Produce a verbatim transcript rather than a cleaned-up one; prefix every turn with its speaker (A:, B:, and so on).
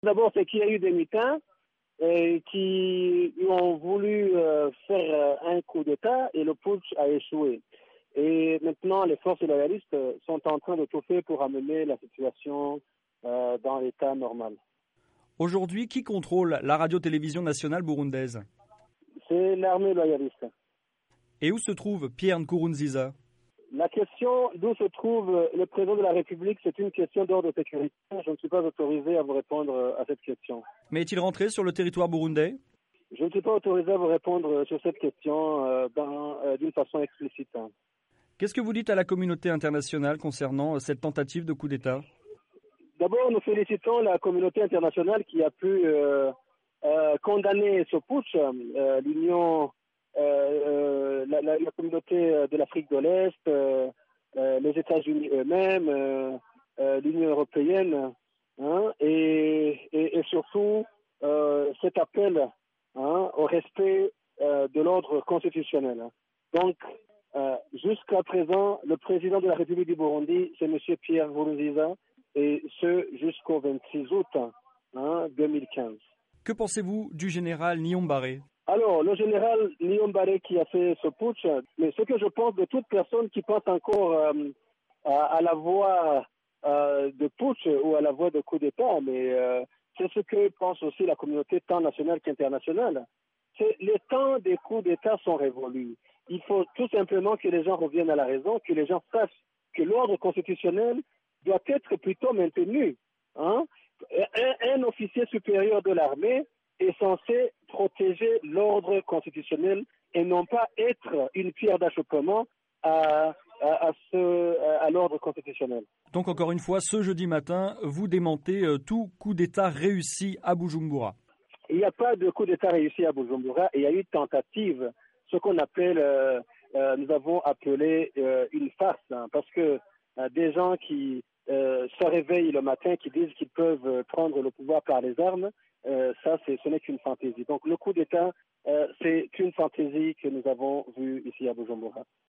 A: D'abord, c'est qu'il y a eu des mutins euh, qui ont voulu euh, faire euh, un coup d'État et le putsch a échoué. Et maintenant, les forces loyalistes sont en train de tout faire pour amener la situation euh, dans l'état normal.
B: Aujourd'hui, qui contrôle la radio-télévision nationale burundaise?
A: C'est l'armée loyaliste.
B: Et où se trouve Pierre Nkurunziza?
A: La question d'où se trouve le président de la République, c'est une question d'ordre sécuritaire. Je ne suis pas autorisé à vous répondre à cette question.
B: Mais est-il rentré sur le territoire burundais?
A: Je ne suis pas autorisé à vous répondre sur cette question euh, dans, euh, d'une façon explicite.
B: Qu'est-ce que vous dites à la communauté internationale concernant cette tentative de coup d'État?
A: D'abord, nous félicitons la communauté internationale qui a pu euh, euh, condamner ce putsch. Euh, L'Union, euh, euh, la, la, la communauté de l'Afrique de l'Est, euh, euh, les États-Unis eux-mêmes, euh, euh, l'Union européenne, hein, et, et, et surtout euh, cet appel hein, au respect euh, de l'ordre constitutionnel. Donc, euh, jusqu'à présent, le président de la République du Burundi, c'est M. Pierre Nkurunziza, et ce jusqu'au vingt-six août hein, deux mille quinze.
B: Que pensez-vous du général Niyombare?
A: Alors, le général Niyombare qui a fait ce putsch, mais ce que je pense de toute personne qui pense encore euh, à, à la voie euh, de putsch ou à la voie de coup d'État, mais euh, c'est ce que pense aussi la communauté tant nationale qu'internationale. C'est, les temps des coups d'État sont révolus. Il faut tout simplement que les gens reviennent à la raison, que les gens sachent que l'ordre constitutionnel doit être plutôt maintenu. Hein? Un, un officier supérieur de l'armée est censé protéger l'ordre constitutionnel et non pas être une pierre d'achoppement à, à, à, ce, à l'ordre constitutionnel.
B: Donc encore une fois, ce jeudi matin, vous démentez euh, tout coup d'État réussi à Bujumbura.
A: Il n'y a pas de coup d'État réussi à Bujumbura, il y a eu tentative, ce qu'on appelle, euh, euh, nous avons appelé euh, une farce, hein, parce que euh, des gens qui euh, se réveillent le matin, qui disent qu'ils peuvent prendre le pouvoir par les armes, euh, ça, c'est, ce n'est qu'une fantaisie. Donc le coup d'État, euh, c'est une fantaisie que nous avons vue ici à Bujumbura.